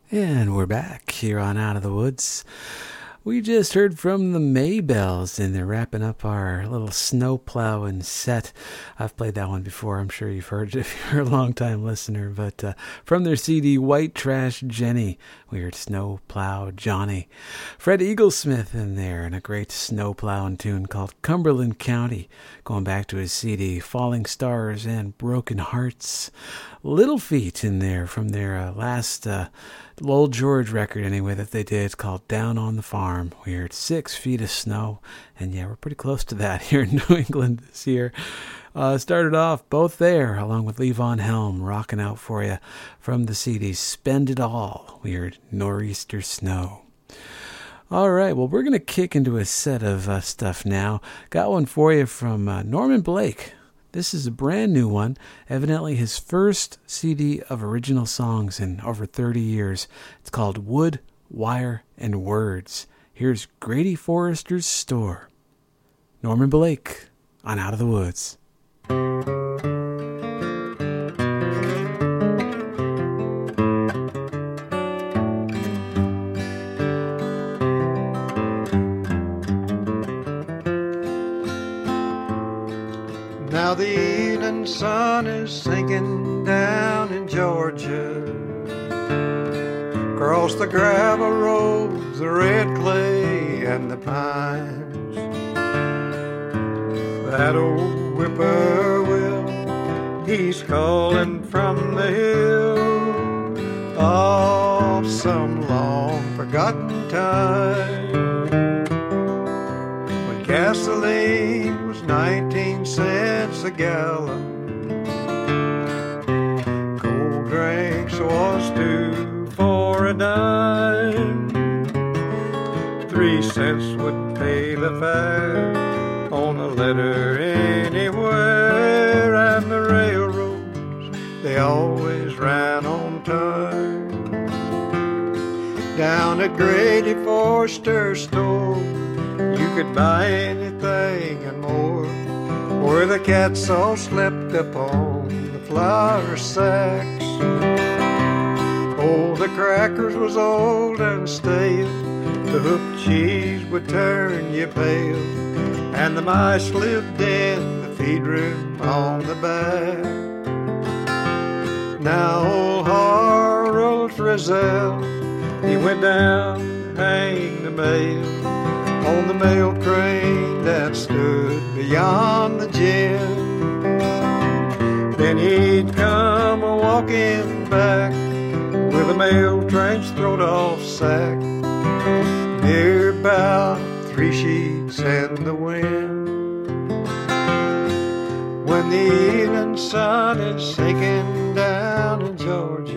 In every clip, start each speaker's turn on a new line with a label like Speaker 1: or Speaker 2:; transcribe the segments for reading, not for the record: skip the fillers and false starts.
Speaker 1: And we're back here on Out of the Woods. We just heard from the Maybells, and they're wrapping up our little snow plowing set. I've played that one before. I'm sure you've heard it if you're a long-time listener. But from their CD, White Trash Jenny, we heard Snow Plow Johnny. Fred Eaglesmith in there, and a great snow plowing tune called Cumberland County, going back to his CD, Falling Stars and Broken Hearts. Little Feat in there from their last Lowell George record anyway that they did called Down on the Farm. We heard 6 feet of snow, and yeah, we're pretty close to that here in New England this year. Started off both there along with Levon Helm rocking out for you from the CD Spend It All. We heard Nor'easter Snow. All right, well, we're going to kick into a set of stuff now. Got one for you from Norman Blake. This is a brand new one, evidently his first CD of original songs in over 30 years. It's called Wood, Wire, and Words. Here's Grady Forrester's Store. Norman Blake on Out of the Woods.
Speaker 2: Now the evening sun is sinking down in Georgia. Across the gravel roads, the red clay and the pines. That old whippoorwill, he's calling from the hill of some long forgotten time, when gasoline was 19 cents a gallon. Cold drinks was 2 for a dime. 3 cents would pay the fare on a letter anywhere, and the railroads, they always ran on time. Down at Grady Forrester's store, you could buy anything and more, where the cats all slept upon the flour sacks. Oh, the crackers was old and stale, the hooked cheese would turn you pale, and the mice lived in the feed room on the back. Now old Harold Frizzell, he went down to hang the mail on the mail crane that stood beyond the gym. Then he'd come a-walking back with a mail train's throwed-off sack, near about 3 sheets in the wind. When the evening sun is sinking down in Georgia,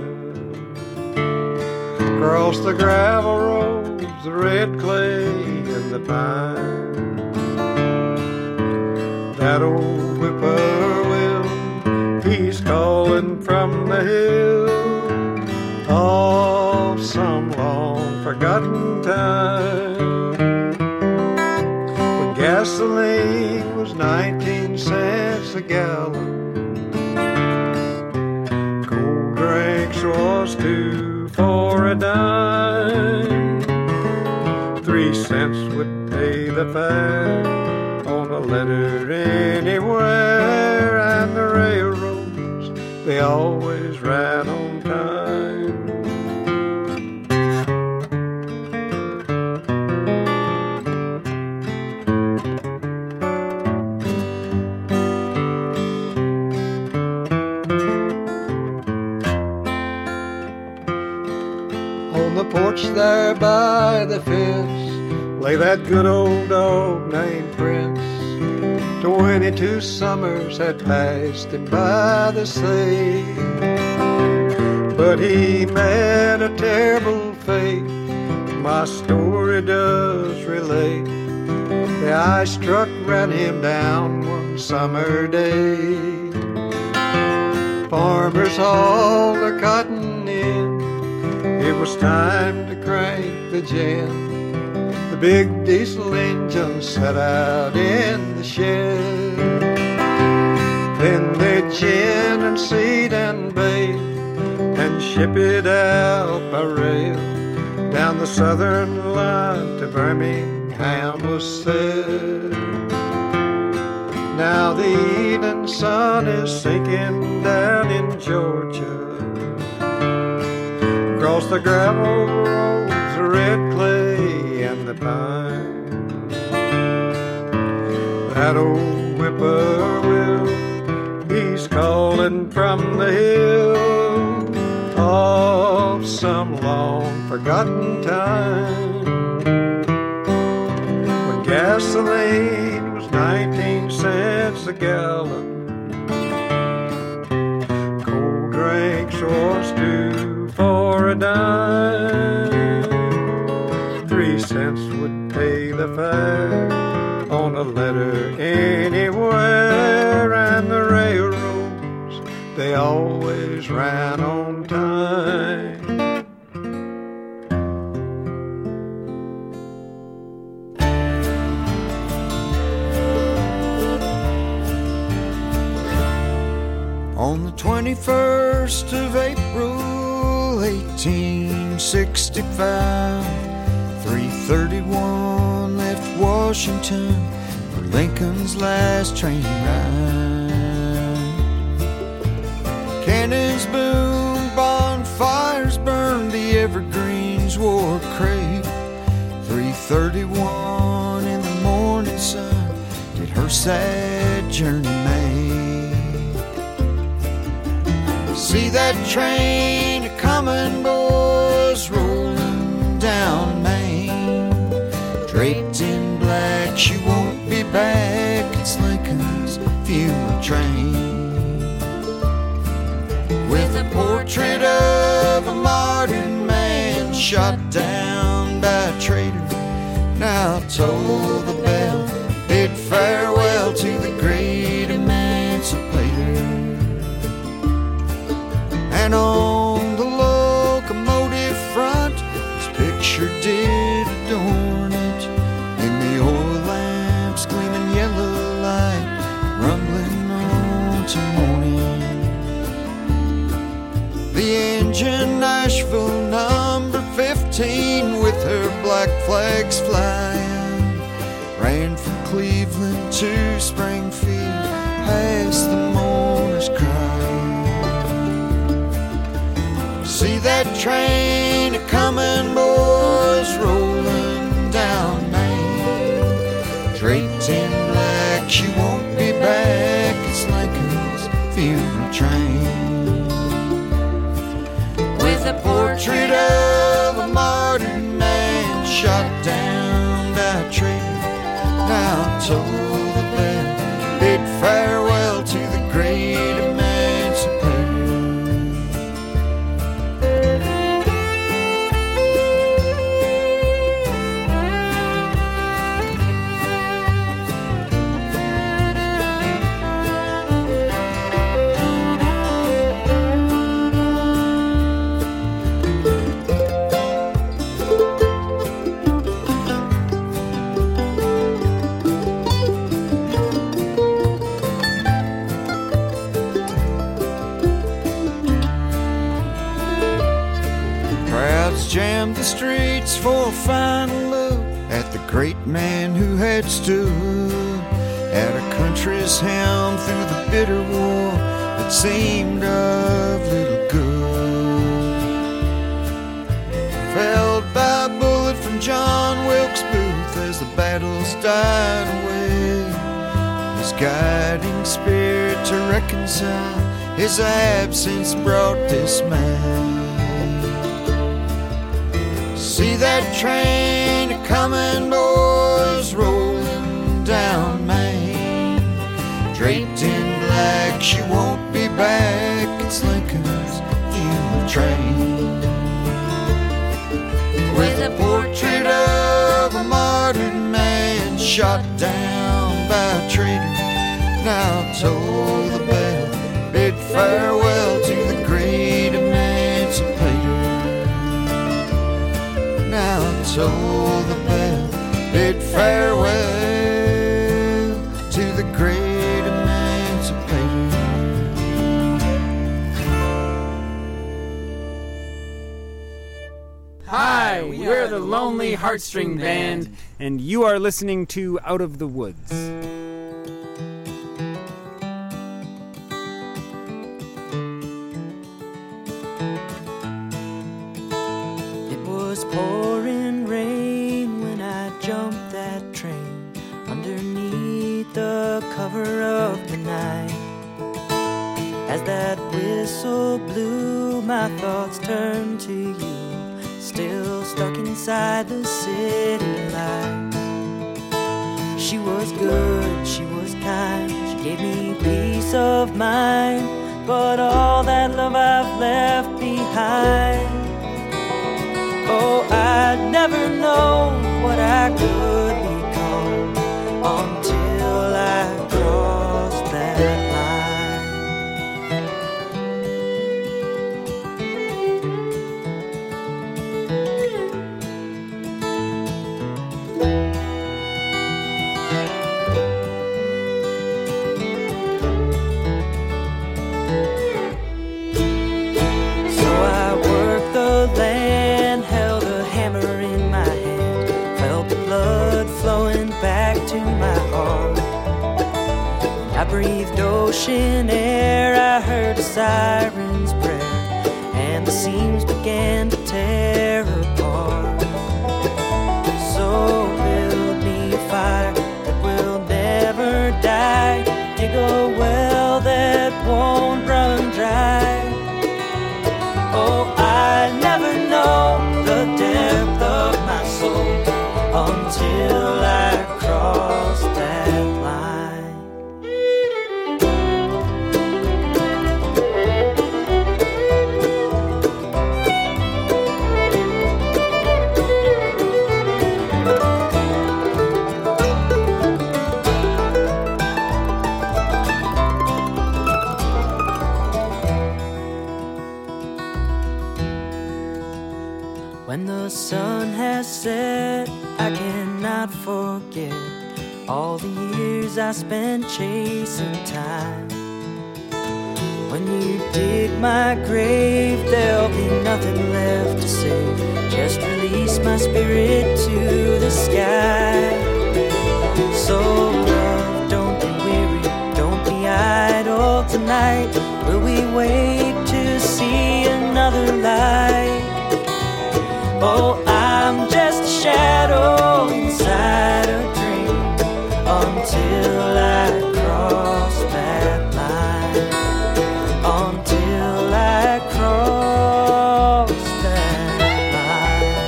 Speaker 2: across the gravel roads, the red clay and the pine, that old whippoorwill, he's calling from the hill of some long forgotten time, when gasoline was 19 cents a gallon. Cold drinks was 2 for a dime. 3 cents would pay the fare on a letter anywhere, and the railroads, they always ran on time. On the porch there by the fence lay that good old dog named Prince. 22 summers had passed him by the sea, but he met a terrible fate, my story does relate. The ice truck ran him down one summer day. Farmers hauled their cotton in, it was time to crank the gin. The big diesel engine set out in the shed. Then they gin and seed and bait and ship it out by rail. Down the southern line to Birmingham was sailed. Now the evening sun is sinking down in Georgia. Across the gravel roads, the red clay and the pine. That old whippoorwill, he's calling from the hill of some long forgotten time, when gasoline was 19 cents a gallon. Cold drinks was 2 for a dime. 3 cents would pay the fare on a letter anywhere, and the railroads, they always ran on time. On the 21st of April, 1865, 331 left Washington for Lincoln's last train ride. Cannons boom, bonfires burned, the evergreens wore crepe. 331 in the morning sun did her sad journey make. See that train a-comin', boys, rolling down Main. Draped in black, she won't be back, it's Lincoln's funeral train. With a portrait of a martyred man shot down by a traitor, now toll the bell, bid farewell to the great emancipator. And on the locomotive front, his picture did adorn it, in the oil lamps gleaming yellow light, rumbling on to morning. The engine, Nashville number 15, with her black flags flying, ran from Cleveland to Springfield, past the mourners crying. See that train a-comin', boys, rolling down Main. Draped in black, she won't be back, it's Lincoln's funeral train. With a portrait of a martyred man shot down by a traitor, now toll the bell, bid farewell to the great emancipator. Jammed the streets for a final look at the great man who had stood at a country's helm through the bitter war that seemed of little good. Felled by a bullet from John Wilkes Booth as the battles died away, his guiding spirit to reconcile his absence brought dismay. See that train a-comin', boys, rolling down Main. Draped in black, she won't be back, it's Lincoln's funeral train. With a portrait of a martyred man shot down by a traitor, now toll the bell, bid farewell to the great emancipator. Now toll the bell, bid farewell to the great emancipator.
Speaker 3: Hi, we're the Lonely Heartstring Band,
Speaker 4: and you are listening to Out of the Woods.
Speaker 5: It was pouring rain when I jumped that train underneath the cover of the night. As that whistle blew, my thoughts turned to you, still stuck inside the city lights. She was good, she was kind, she gave me peace of mind, but all that love I've left behind. Oh, I'd never know what I could become until I crossed that line. I breathed ocean air, I heard a siren's prayer, and the seams began to tear apart. So build me a fire that will never die, dig a well that won't run dry. Oh, I never know the depth of my soul until I cross that line. When the sun has set, I cannot forget all the years I spent chasing time. When you dig my grave, there'll be nothing left to say. Just release my spirit to the sky. So love, don't be weary, don't be idle tonight. Will we wait to see another light? Oh, I'm just a shadow inside a dream until I cross that line. Until I cross that line.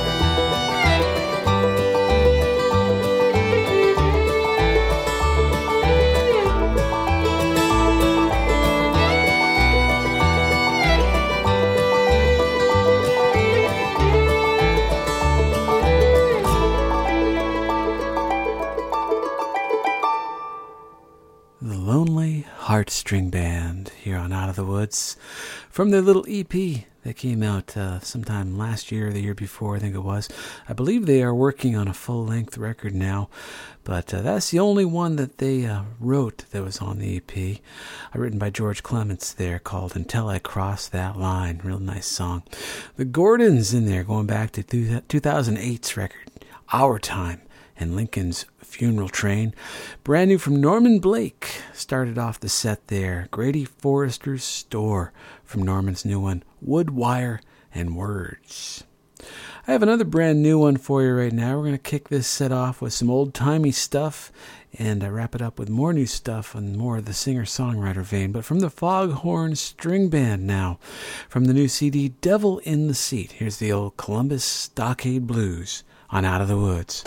Speaker 1: The Lonely Heartstring Band here on Out of the Woods from their little EP that came out sometime last year or the year before, I think it was. I believe they are working on a full-length record now, but that's the only one that they wrote that was on the EP, written by George Clements there, called Until I Cross That Line. Real nice song. The Gordons in there, going back to 2008's record, Our Time, and Lincoln's Funeral Train. Brand new from Norman Blake. Started off the set there. Grady Forrester's Store from Norman's new one, Wood, Wire, and Words. I have another brand new one for you right now. We're going to kick this set off with some old-timey stuff and wrap it up with more new stuff and more of the singer-songwriter vein. But from the Foghorn String Band now, from the new CD Devil in the Seat. Here's the old Columbus Stockade Blues on Out of the Woods.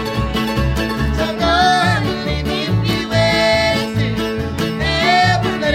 Speaker 6: Never let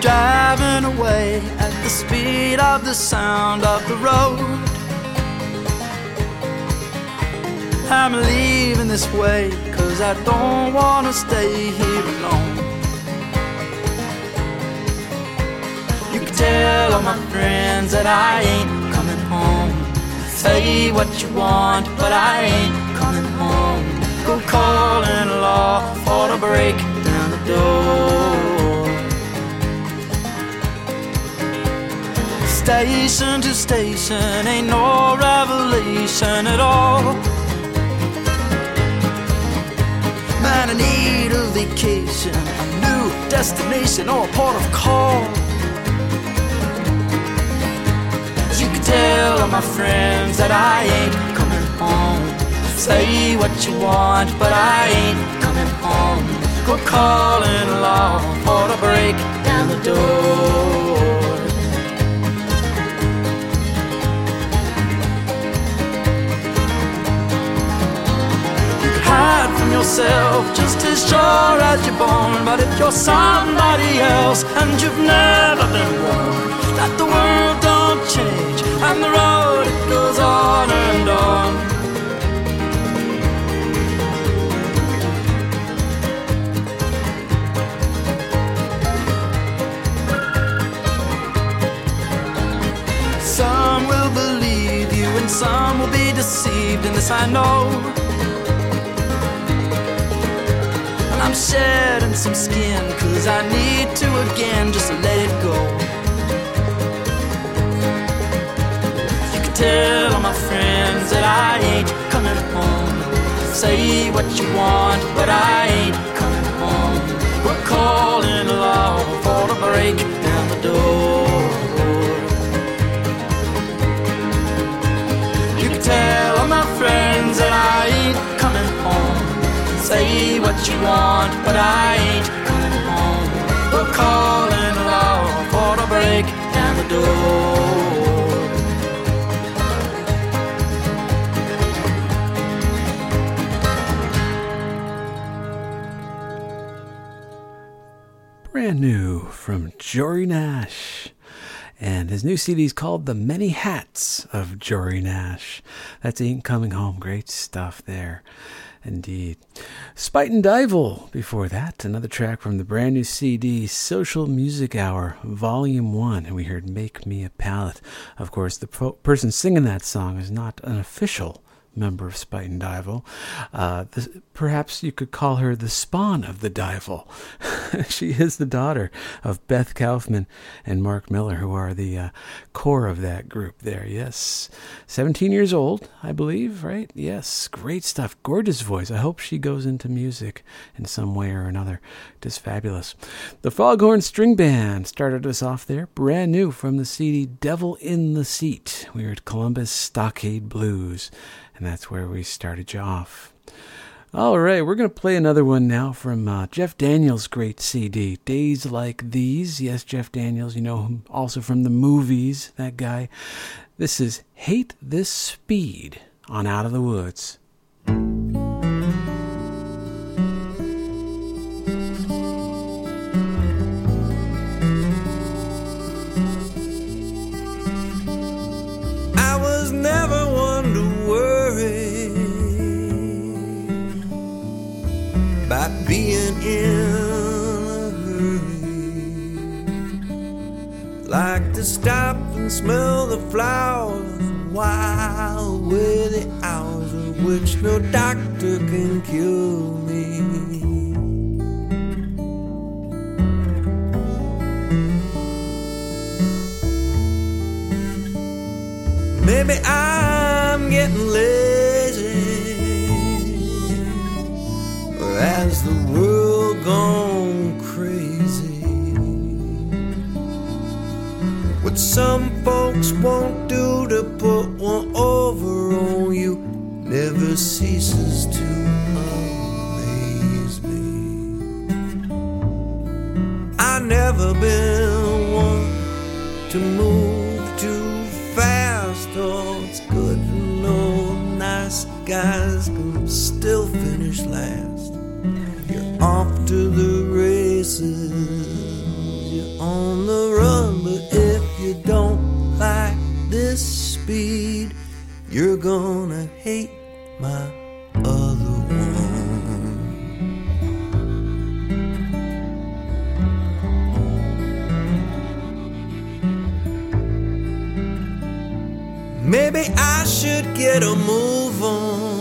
Speaker 5: driving away at the speed of the sound of the road. I'm leaving this way, 'cause I don't wanna stay here alone. You can tell all my friends that I ain't coming home. Say what you want, but I ain't coming home. Go calling law for to break down the door. Station to station, ain't no revelation at all. Man, I need a vacation, a new destination or a port of call. You can tell all my friends that I ain't coming home. Say what you want, but I ain't coming home. Go calling law for to break down the door. You can hide from yourself just as sure as you're born, but if you're somebody else and you've never been warned that the world don't change and the road it goes on and on. Some will believe you and some will be deceived, and this I know. And I'm shedding some skin, 'cause I need to again just let it go. You can tell all my friends that I ain't coming home. Say what you want, but I ain't coming home. We're calling law for to break down the door. Tell all my friends that I ain't coming home. Say what you want, but I ain't coming home. We're calling law for to break down the door.
Speaker 1: Brand new from Jory Nash. And his new CD is called The Many Hats of Jory Nash. That's Ain't Coming Home. Great stuff there. Indeed. Spite and Dival before that. Another track from the brand new CD, Social Music Hour, Volume 1. And we heard Make Me a Palette. Of course, the person singing that song is not an official member of Spite and Dival. Perhaps you could call her the spawn of the Dival. She is the daughter of Beth Kaufman and Mark Miller, who are the core of that group there. Yes. 17 years old, I believe, right? Yes. Great stuff. Gorgeous voice. I hope she goes into music in some way or another. Just fabulous. The Foghorn String Band started us off there. Brand new from the CD Devil in the Seat. We heard Columbus Stockade Blues. And that's where we started you off. All right, we're going to play another one now from Jeff Daniels' great CD, Days Like These. Yes, Jeff Daniels, you know him also from the movies, that guy. This is Hate This Speed on Out of the Woods.
Speaker 6: I was never one to worry about being in a hurry. Like to stop and smell the flowers while away the hours of which no doctor can cure me. Maybe I'm getting lazy, or has the world gone crazy? What some folks won't do to put one over on you never ceases to amaze me. I've never been one to move too fast. Oh, it's good to know nice guys can still finish last. You're off to the races, you're on gonna hate my other one. Maybe I should get a move on,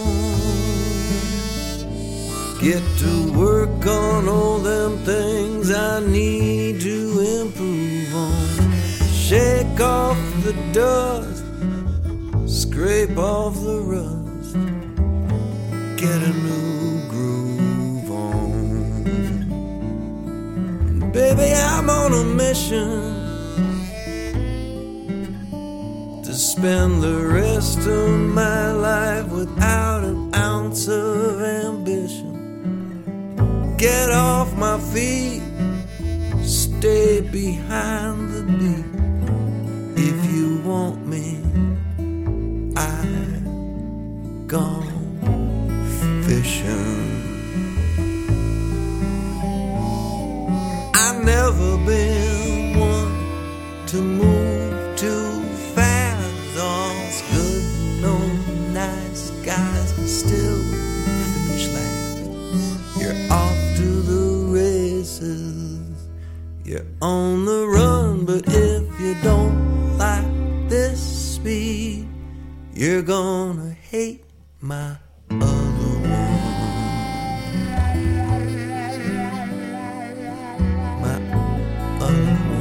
Speaker 6: get to work on all them things I need to improve on. Shake off the dust, scrape off the rust, get a new groove on. Baby, I'm on a mission to spend the rest of my life without an ounce of ambition. Get off my feet, stay behind the beat. If you want me, I've gone fishing. I've never been one to move too fast. All's good, no nice guys can still finish last. You're off to the races, you're on the run, but if you don't like this speed, you're gonna hate my other one. My other one.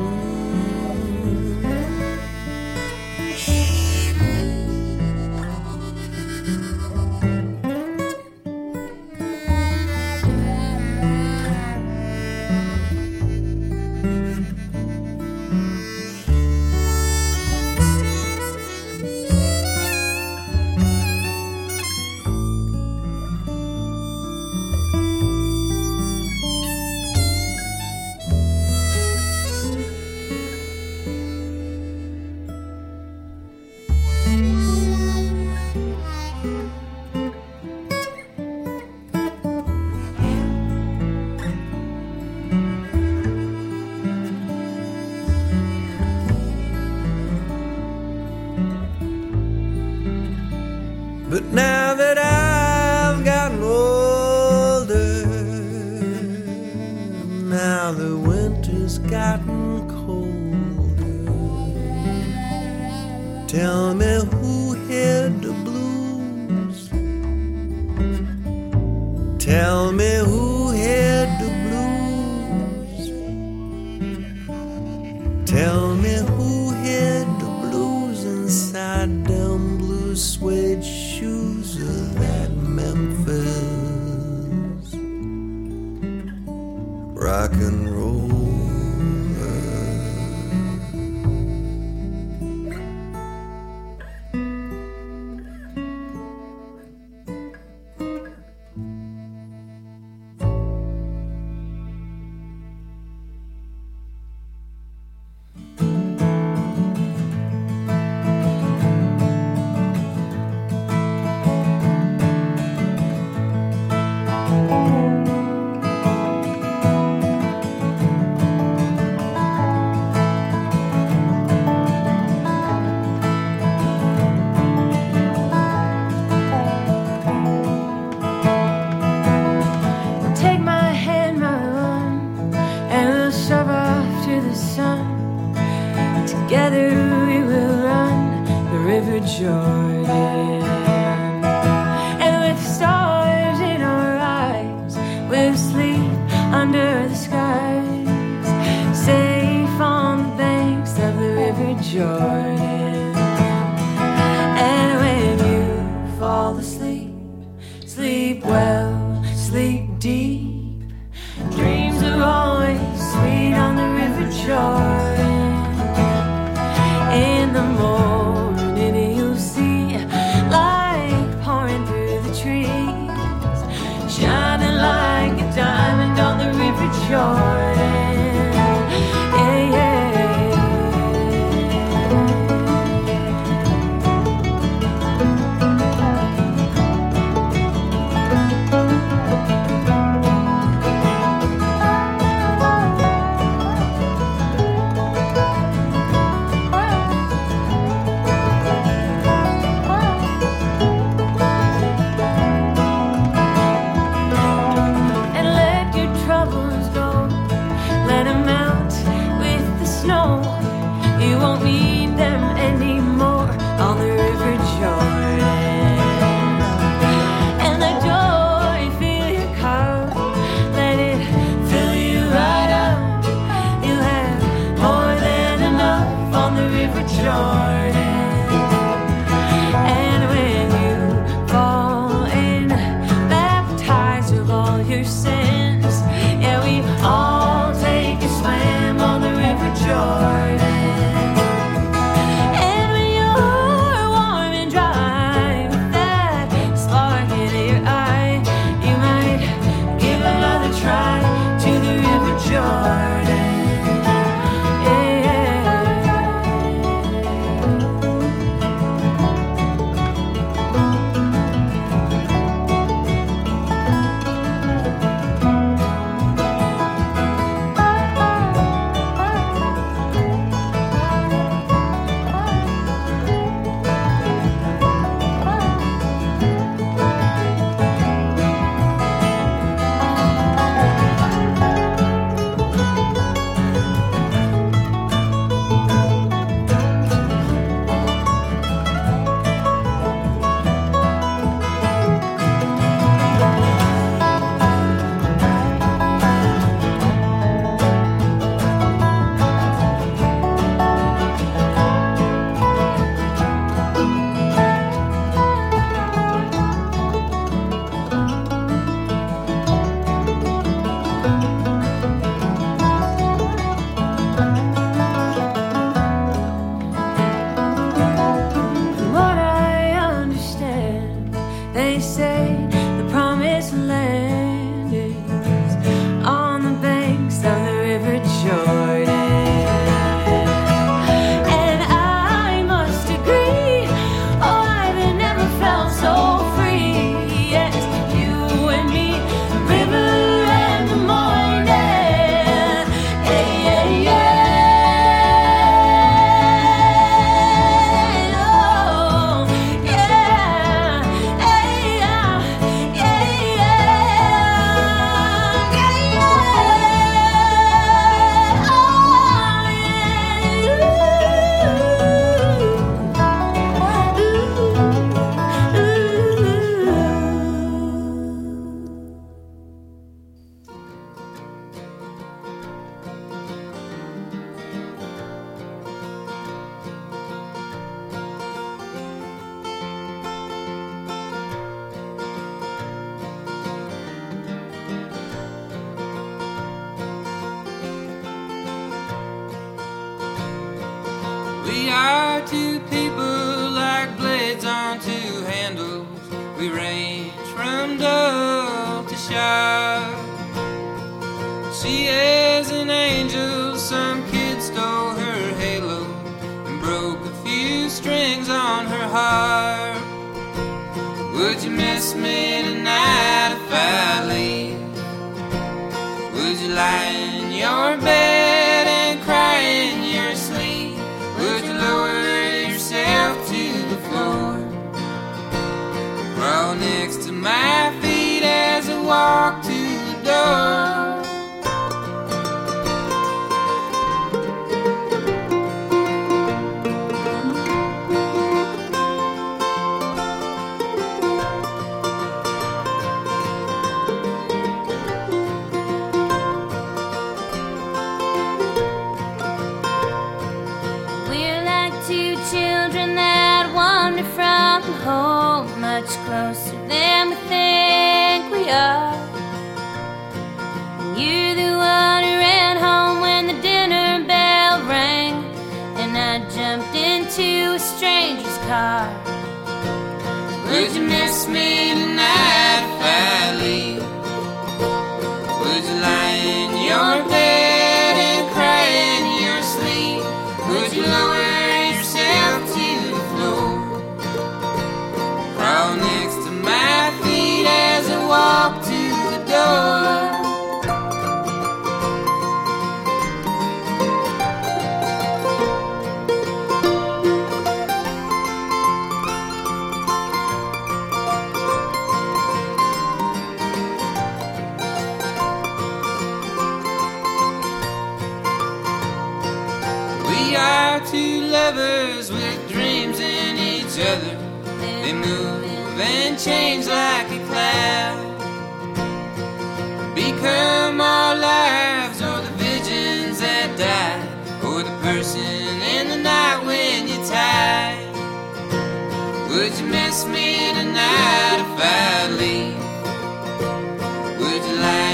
Speaker 6: But now that I've gotten older, now the winter's gotten colder, tell me who had the blues? Tell me who had the blues? Tell me who had the blues inside them blue suede shoes of that Memphis rock and roller.
Speaker 7: Jordan, and with stars in our eyes, we'll sleep under the skies, safe on the banks of the River Jordan. And when you fall asleep, sleep well, sleep deep. Dreams are always sweet on the River Jordan. In the morning you'll see light pouring through the trees, shining like a diamond on the River Jordan. Yeah, yeah. sins. Yeah, we all take a swim on the River Jordan. And when you're warm and dry with that spark in your eye, you might give another try to the River Jordan.
Speaker 8: We are two people like blades on two handles. We range from dull to sharp. She is an angel, some kid stole her halo and broke a few strings on her harp. Would you miss me tonight if I leave? Would you lie in your bed and cry in your sleep? Would you lower yourself to the floor? Crawl next to my feet as I walk to the door.
Speaker 7: From home, much closer than we think we are. You're the one who ran home when the dinner bell rang, and I jumped into a stranger's car. Would you miss me tonight if I leave? Would you lie in your bed and cry in your sleep? Would you lower yourself to the floor? Crawl next to my feet as I walk to the door. We are two lovers with dreams in each other. They move and change like a cloud, become our lives, or the visions that die, or the person in the night when you're tired. Would you miss me tonight if I leave? Would you lie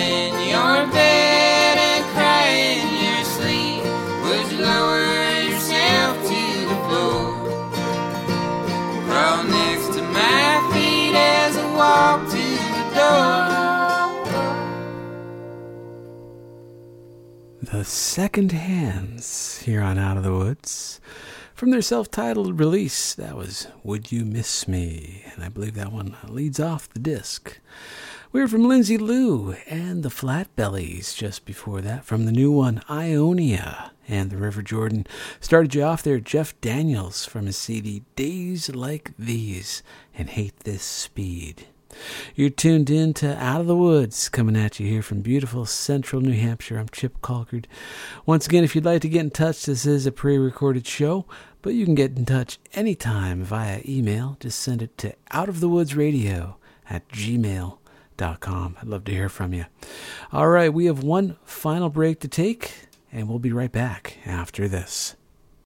Speaker 1: The Second Hands here on Out of the Woods. From their self-titled release, that was Would You Miss Me? And I believe that one leads off the disc. We were from Lindsay Lou and the Flatbellies just before that. From the new one, Ionia and the River Jordan. Started you off there, Jeff Daniels from his CD, Days Like These and Hate This Speed. You're tuned in to Out of the Woods, coming at you here from beautiful central New Hampshire. I'm Chip Colcord. Once again, if you'd like to get in touch, this is a pre-recorded show, but you can get in touch anytime via email. Just send it to outofthewoodsradio@gmail.com. I'd love to hear from you. All right, we have one final break to take, and we'll be right back after this.